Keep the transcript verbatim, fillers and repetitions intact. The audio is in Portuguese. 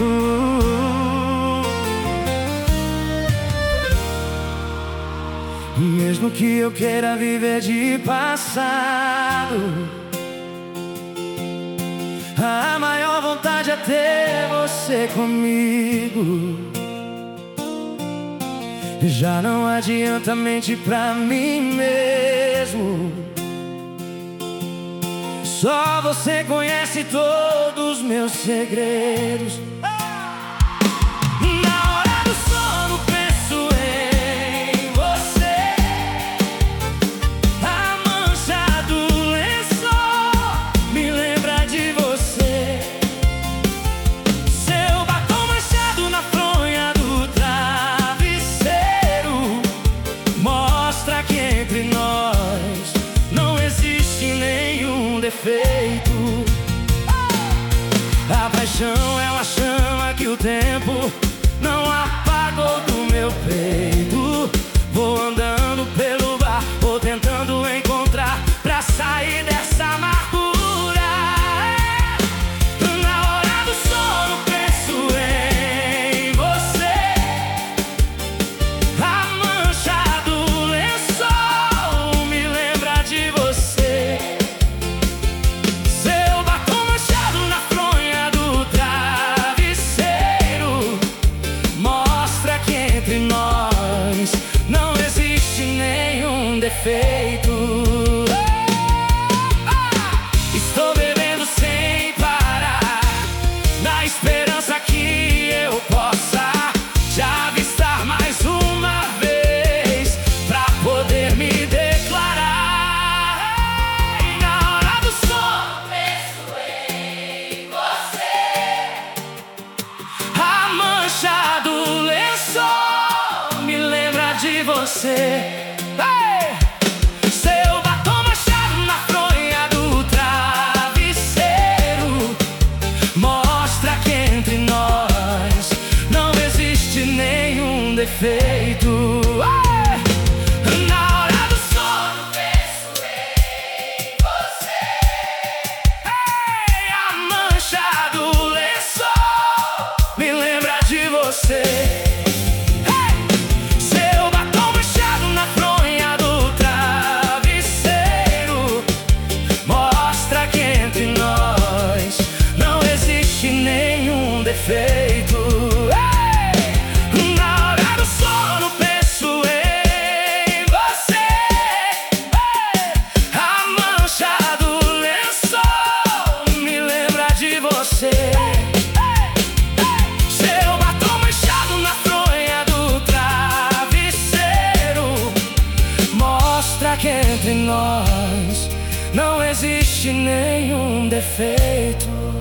Uh, mesmo que eu queira viver de passado, a maior vontade é ter você comigo. Já não adianta mentir pra mim mesmo. Só você conhece todos os meus segredos. Na hora do sono penso em você. A mancha do lençol me lembra de você. Seu batom manchado na fronha do travesseiro mostra que entre nós não existe nenhum defeito. A paixão é uma chama que o tempo não apagou do meu peito. Vou andando pelo bar, vou tentando encontrar pra sair dessa amargura. Na hora do sono penso em você. A mancha do lençol me lembra de você. Seu batom manchado na fronha do travesseiro mostra que entre nós não existe nenhum defeito. Estou bebendo sem parar, na esperança que eu possa te avistar mais uma vez, pra poder me declarar. E na hora do sono penso em você. A mancha do lençol me lembra de você. Ei! Seu batom manchado na fronha do travesseiro mostra que entre nós não existe nenhum defeito. Ei! Na hora do sono penso em você. Ei! A mancha do lençol me lembra de você. Seu batom manchado na fronha do travesseiro mostra que entre nós não existe nenhum defeito. Ei! Na hora do sono penso em você. Ei! A mancha do lençol me lembra de você. Seu batom manchado na fronha do travesseiro mostra que entre nós não existe nenhum defeito.